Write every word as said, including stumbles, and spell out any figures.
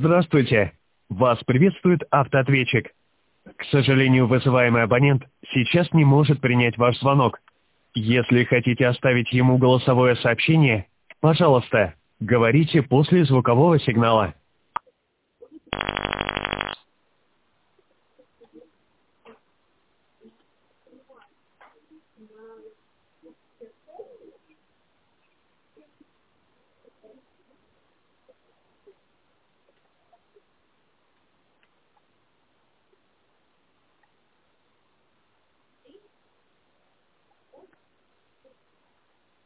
Здравствуйте. Вас приветствует автоответчик. К сожалению, вызываемый абонент сейчас не может принять ваш звонок. Если хотите оставить ему голосовое сообщение, пожалуйста, говорите после звукового сигнала.